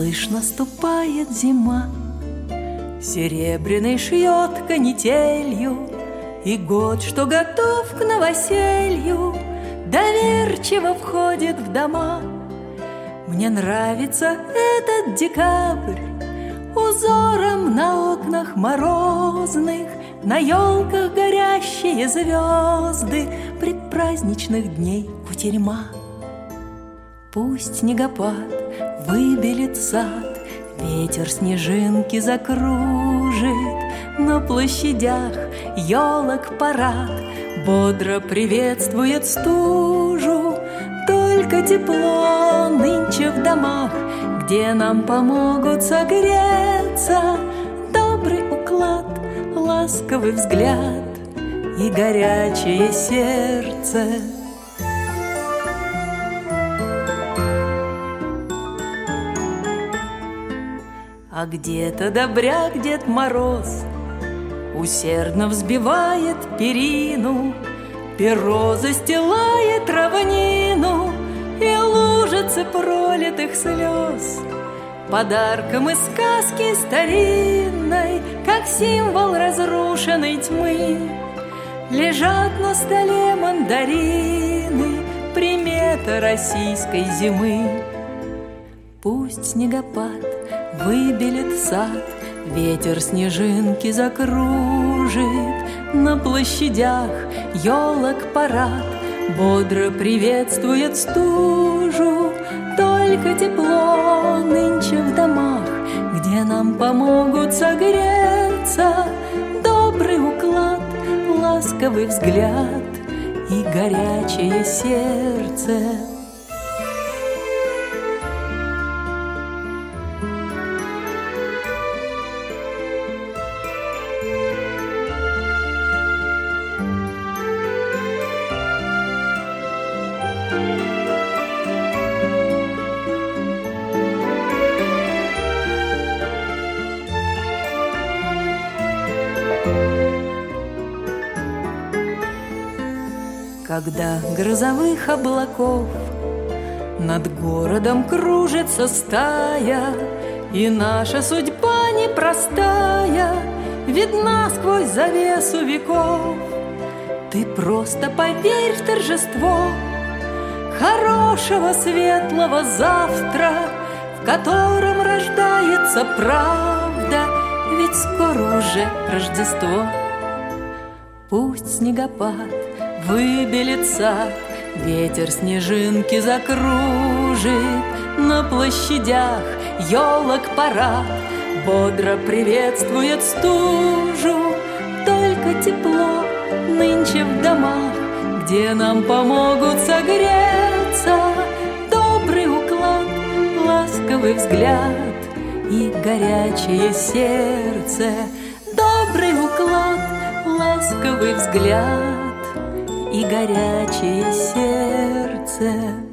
слышь, наступает зима, серебряный шьет канителью, и год, что готов к новоселью, доверчиво входит в дома. Мне нравится этот декабрь, узором на окнах морозных, на елках горящие звезды, предпраздничных дней кутерьма. Пусть снегопад выбелит сад, ветер снежинки закружит, на площадях елок парад бодро приветствует стужу. Только тепло нынче в домах, где нам помогут согреться, добрый уклад, ласковый взгляд и горячее сердце. А где-то добряк Дед Мороз усердно взбивает перину, перо застилает равнину и лужицы пролитых слез. Подарком из сказки старинной, как символ разрушенной тьмы, лежат на столе мандарины, примета российской зимы. Пусть снегопад выбелит сад, ветер снежинки закружит, на площадях елок парад бодро приветствует стужу. Только тепло нынче в домах, где нам помогут согреться, добрый уклад, ласковый взгляд и горячее сердце. Когда грозовых облаков над городом кружится стая, и наша судьба непростая видна сквозь завесу веков, ты просто поверь в торжество хорошего светлого завтра, в котором рождается правда, ведь скоро уже Рождество. Пусть снегопад выбелит сад, ветер снежинки закружит, на площадях елок парад бодро приветствует стужу. Только тепло нынче в домах, где нам помогут согреться, добрый уклад, ласковый взгляд и горячее сердце. Добрый уклад, ласковый взгляд и горячее сердце.